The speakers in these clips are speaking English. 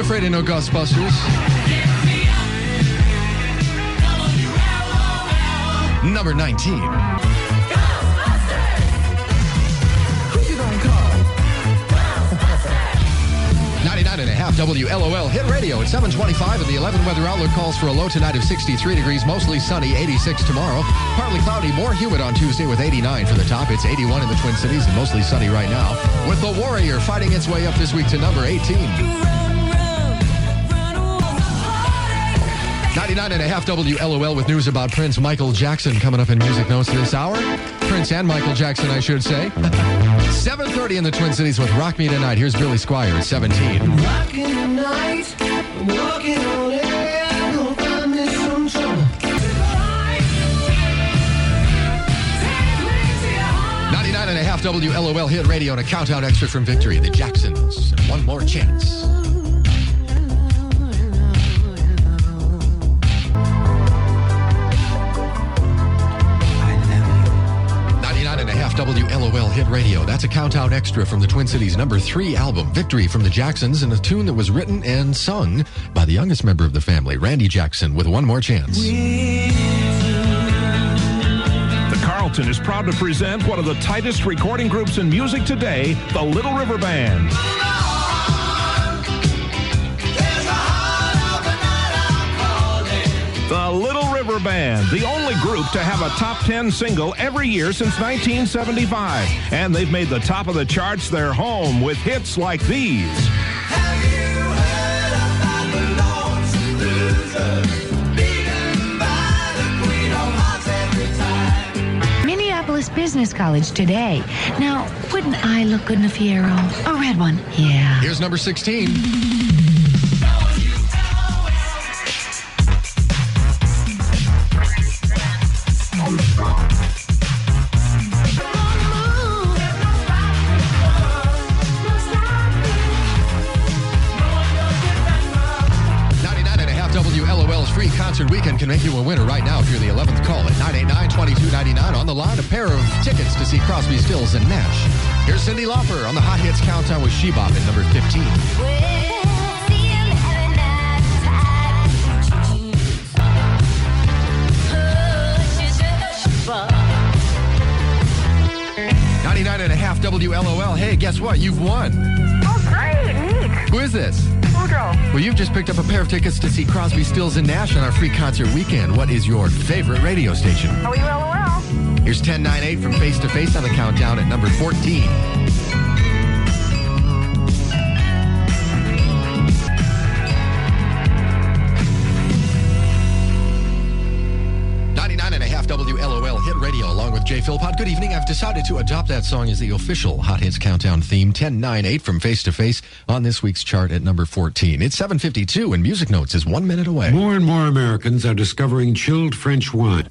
afraid of no Ghostbusters. Number 19. 99.5 WLOL Hit Radio at 7:25, and the 11 weather outlook calls for a low tonight of 63 degrees, mostly sunny, 86 tomorrow. Partly cloudy, more humid on Tuesday with 89 for the top. It's 81 in the Twin Cities and mostly sunny right now, with the Warrior fighting its way up this week to number 18. 99.5 WLOL with news about Prince Michael Jackson coming up in Music Notes this hour. Prince and Michael Jackson, I should say. 7:30 in the Twin Cities with Rock Me Tonight. Here's Billy Squier at 17. Rockin' tonight, walking on air, gonna find me some trouble. 99.5 WLOL Hit Radio and a countdown extra from Victory. The Jacksons. And one more chance. 99.5 WLOL Hit Radio. That's a countdown extra from the Twin Cities' number 3 album, Victory from the Jacksons, and a tune that was written and sung by the youngest member of the family, Randy Jackson, with One More Chance. The Carlton is proud to present one of the tightest recording groups in music today, the Little River Band. The Little River Band, the only group to have a top 10 single every year since 1975. And they've made the top of the charts their home with hits like these. Have you heard about the Lonesome Loser? Beaten by the Queen of Hearts every time. Minneapolis Business College today. Now, wouldn't I look good in a Fiero? A red one, yeah. Here's number 16. 99.5 WLOL's free concert weekend can make you a winner right now if you're the 11th call at 989-2299. On the line, a pair of tickets to see Crosby, Stills, and Nash. Here's Cyndi Lauper on the Hot Hits Countdown with She-Bop at number 15. 99.5 WLOL. Hey, guess what? You've won. Oh, great. Neat. Who is this? Woodrow. Well, you've just picked up a pair of tickets to see Crosby, Stills, and Nash on our free concert weekend. What is your favorite radio station? WLOL. Here's 1098 from Face to Face on the countdown at number 14. 99.5 WLOL Hit Radio, along with Jay Philpott. Good evening. I've decided to adopt that song as the official Hot Hits Countdown theme. 1098 from Face to Face on this week's chart at number 14. It's 7:52 and Music Notes is 1 minute away. More and more Americans are discovering chilled French wine.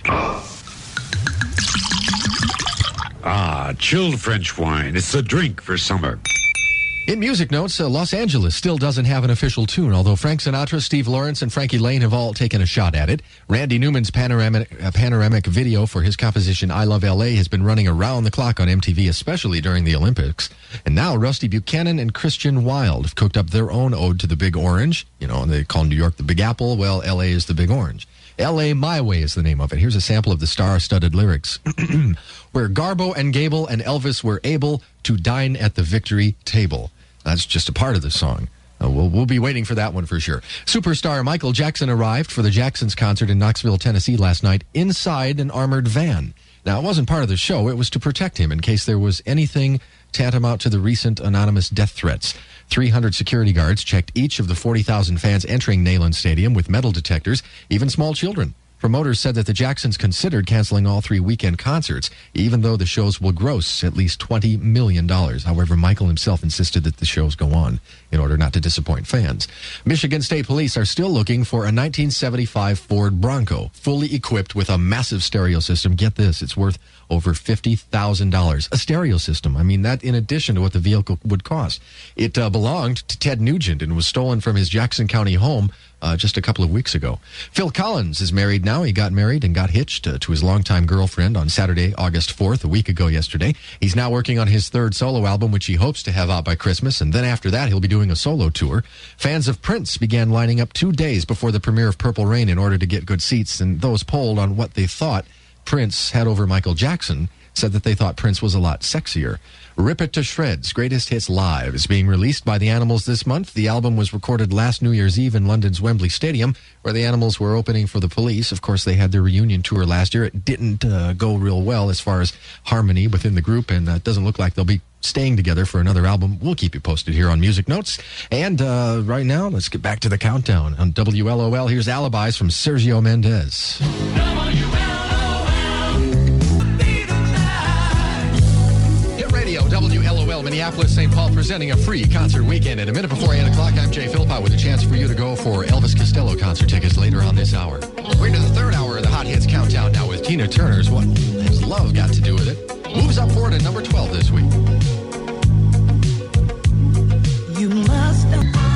Ah, chilled French wine. It's a drink for summer. In Music Notes, Los Angeles still doesn't have an official tune, although Frank Sinatra, Steve Lawrence, and Frankie Lane have all taken a shot at it. Randy Newman's panoramic video for his composition I Love L.A. has been running around the clock on MTV, especially during the Olympics. And now Rusty Buchanan and Christian Wilde have cooked up their own ode to the Big Orange. You know, they call New York the Big Apple. Well, L.A. is the Big Orange. L.A. My Way is the name of it. Here's a sample of the star-studded lyrics. Where Garbo and Gable and Elvis were able to dine at the victory table. That's just a part of the song. We'll be waiting for that one for sure. Superstar Michael Jackson arrived for the Jacksons concert in Knoxville, Tennessee last night inside an armored van. Now, it wasn't part of the show. It was to protect him in case there was anything tantamount to the recent anonymous death threats. 300 security guards checked each of the 40,000 fans entering Neyland Stadium with metal detectors, even small children. Promoters said that the Jacksons considered canceling all 3 weekend concerts, even though the shows will gross at least $20 million. However, Michael himself insisted that the shows go on in order not to disappoint fans. Michigan State Police are still looking for a 1975 Ford Bronco, fully equipped with a massive stereo system. Get this, it's worth over $50,000. A stereo system. I mean, that in addition to what the vehicle would cost. It belonged to Ted Nugent and was stolen from his Jackson County home just a couple of weeks ago. Phil Collins is married now. He got married and got hitched to his longtime girlfriend on Saturday, August 4th, a week ago yesterday. He's now working on his third solo album, which he hopes to have out by Christmas, and then after that, he'll be doing a solo tour. Fans of Prince began lining up 2 days before the premiere of Purple Rain in order to get good seats, and those polled on what they thought Prince had over Michael Jackson said that they thought Prince was a lot sexier. Rip It to Shreds, Greatest Hits Live, is being released by the Animals this month. The album was recorded last New Year's Eve in London's Wembley Stadium, where the Animals were opening for the Police. Of course, they had their reunion tour last year. It didn't go real well as far as harmony within the group, and it doesn't look like they'll be staying together for another album. We'll keep you posted here on Music Notes. And right now, let's get back to the countdown. On WLOL, here's Alibis from Sergio Mendes. WLOL Minneapolis, St. Paul, presenting a free concert weekend. At a minute before 8 o'clock, I'm Jay Philpott with a chance for you to go for Elvis Costello concert tickets later on this hour. We're into the third hour of the Hot Hits Countdown now with Tina Turner's What Has Love Got to Do With It? Moves up forward to number 12 this week. You must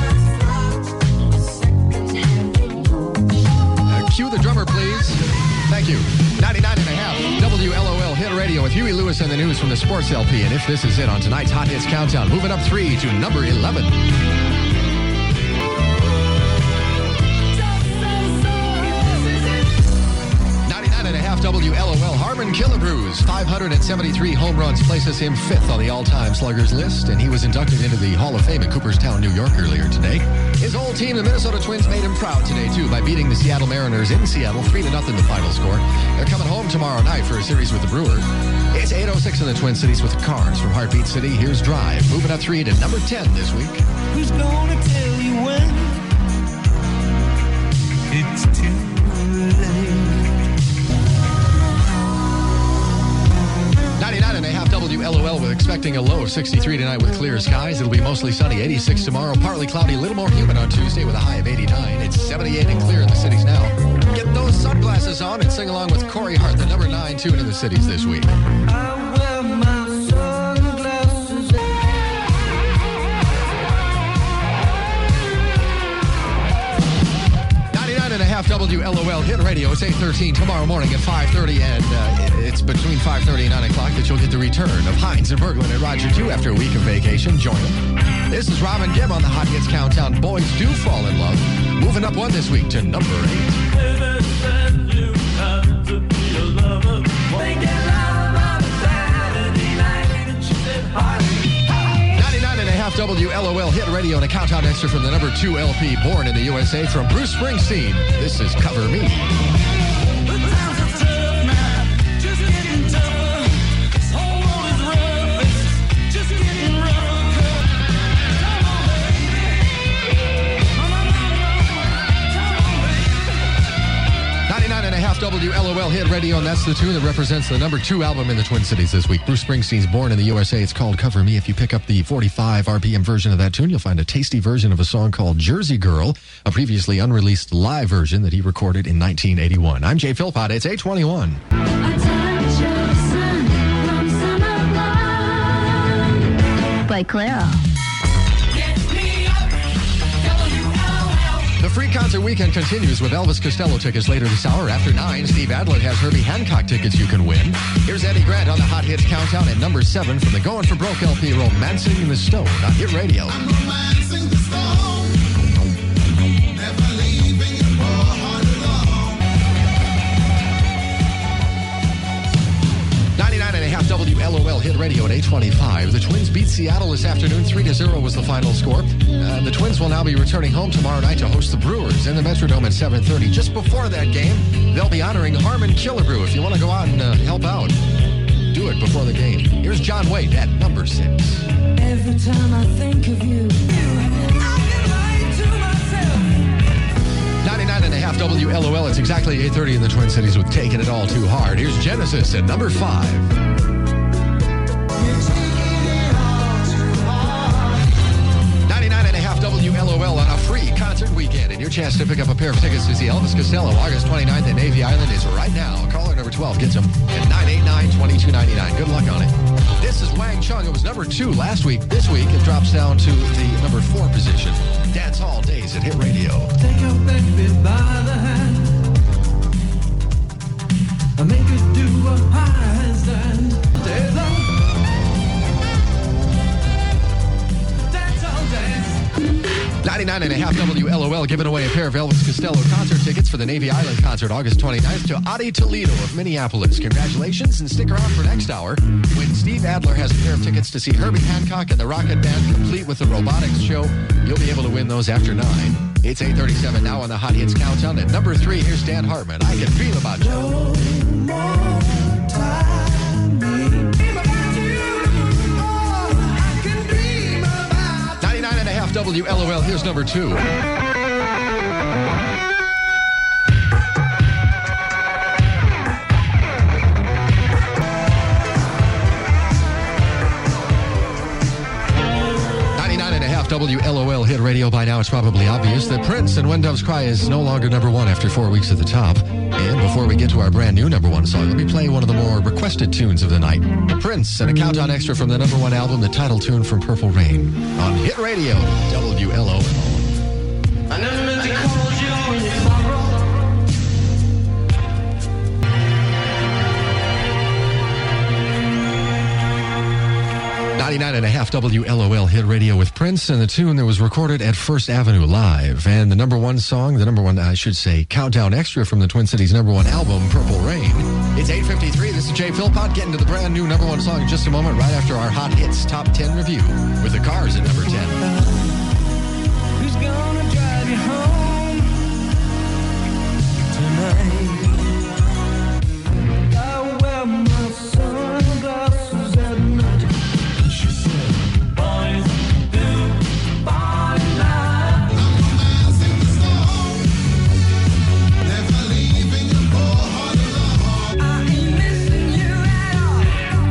Cue the drummer, please. Thank you. 99.5 WLOL Hit Radio with Huey Lewis and the news from the Sports LP. And if this is it on tonight's Hot Hits Countdown, moving up 3 to number 11. 99.5 WLOL Harmon Killebrews, 573 home runs, places him 5th on the all-time sluggers list, and he was inducted into the Hall of Fame in Cooperstown, New York earlier today. His old team, the Minnesota Twins, made him proud today, too, by beating the Seattle Mariners in Seattle, 3-0 the final score. They're coming home tomorrow night for a series with the Brewers. It's 8:06 in the Twin Cities with the Cars. From Heartbeat City, here's Drive, moving up 3 to number 10 this week. Who's gonna tell you when it's too late? 99.5 WLOL, we're expecting a low of 63 tonight with clear skies. It'll be mostly sunny, 86 tomorrow, partly cloudy, a little more humid on Tuesday with a high of 89. It's 78 and clear in the cities now. Get those sunglasses on and sing along with Corey Hart, the number 9 tune in the cities this week. I wear my sunglasses. 99.5 WLOL Hit Radio. It's 8:13 tomorrow morning at 5:30, and it's between 5:30 and 9 o'clock that you'll get the return of Hines and Berglund and Roger 2 after a week of vacation. Join them. This is Robin Gibb on the Hot Hits Countdown. Boys Do Fall in Love. Moving up 1 this week to number 8. 99.5 WLOL Hit Radio and a countdown extra from the number 2 LP, Born in the USA, from Bruce Springsteen. This is Cover Me. The times are tough now, just getting tougher. This whole world is rough, it's just getting rougher. Come on, baby. Come on, baby. 99.5 WLOL Hit Radio, and that's the tune that represents the number 2 album in the Twin Cities this week. Bruce Springsteen's Born in the USA. It's called Cover Me. If you pick up the 45 RPM version of that tune, you'll find a tasty version of a song called Jersey Girl, a previously unreleased live version that he recorded in 1981. I'm Jay Philpott. It's 8:21. By Clara. The free concert weekend continues with Elvis Costello tickets later this hour. After 9, Steve Adler has Herbie Hancock tickets you can win. Here's Eddie Grant on the Hot Hits Countdown at number 7 from the Going for Broke LP, Romancing the Stone on Hit Radio. I'm romancing the stone, never leaving your poor heart alone. 99.5 WLOL Hit Radio at 8:25. The Twins beat Seattle this afternoon. 3-0 was the final score. The Twins will now be returning home tomorrow night to host the Brewers in the Metrodome at 7:30. Just before that game, they'll be honoring Harmon Killebrew. If you want to go out and help out, do it before the game. Here's John Waite at number 6. Every time I think of you, I can lie to myself. 99.5 WLOL. It's exactly 8:30 in the Twin Cities with Taking It All Too Hard. Here's Genesis at number 5. 99.5 WLOL on a free concert weekend. And your chance to pick up a pair of tickets to see Elvis Costello August 29th at Navy Island is right now. Caller number 12 gets them at 989-2299. Good luck on it. This is Wang Chung. It was number 2 last week. This week, it drops down to the number 4 position. Dance Hall Days at Hit Radio. Take your back 99.5 WLOL giving away a pair of Elvis Costello concert tickets for the Navy Island concert August 29th to Adi Toledo of Minneapolis. Congratulations, and stick around for next hour when Steve Adler has a pair of tickets to see Herbie Hancock and the Rocket Band complete with the robotics show. You'll be able to win those after 9. It's 8:37 now on the Hot Hits Countdown. At number 3, here's Dan Hartman. I Can Dream About You. 99.5 WLOL. Here's number 2. WLOL hit radio. By now, it's probably obvious that Prince and When Doves Cry is no longer number 1 after 4 weeks at the top. And before we get to our brand new number 1 song, let me play one of the more requested tunes of the night. Prince and a countdown extra from the number 1 album, the title tune from Purple Rain on Hit Radio, WLOL. I never meant to call you when you sorrow. 99.5 WLOL hit radio with Prince and the tune that was recorded at First Avenue Live. And the number 1 song, the number 1, I should say, countdown extra from the Twin Cities' number 1 album, Purple Rain. It's 8:53. This is Jay Philpott getting to the brand new number 1 song in just a moment, right after our Hot Hits Top 10 review with the Cars at number 10. Who's gonna drive you home tonight? I wear my sunglasses at night. She said, boys do body life. I ain't missing you at all.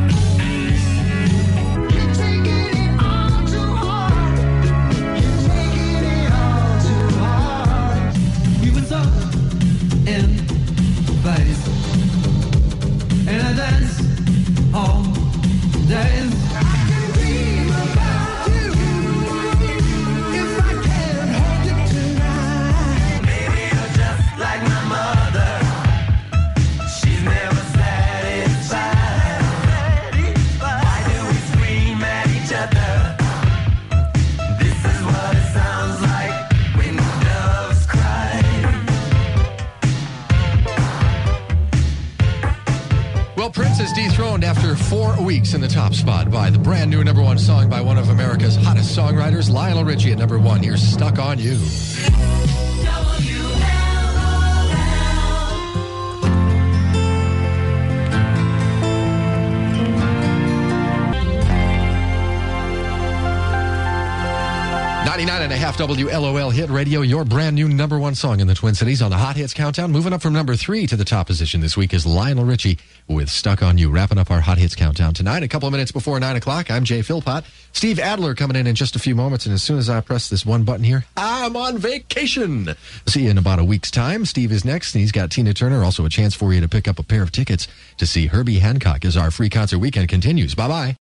You're taking it all too hard. You're taking it all too hard. We was up in Vegas, and I danced all days. I can dream about you if I can't hold you tonight. Baby, you're just like my mother. She's never satisfied. Why do we scream at each other? This is what it sounds like when doves cry. Well, Prince is dethroned after 4 weeks in the top spot by the brand new number 1 song by one of America's hottest songwriters, Lionel Richie at number 1. Here's Stuck on You. .5 WLOL hit radio, your brand new number 1 song in the Twin Cities on the Hot Hits Countdown. Moving up from number 3 to the top position this week is Lionel Richie with Stuck on You, wrapping up our Hot Hits Countdown tonight. A couple of minutes before 9 o'clock, I'm Jay Philpott. Steve Adler coming in just a few moments, and as soon as I press this one button here, I'm on vacation. See you in about a week's time. Steve is next, and he's got Tina Turner, also a chance for you to pick up a pair of tickets to see Herbie Hancock as our free concert weekend continues. Bye-bye.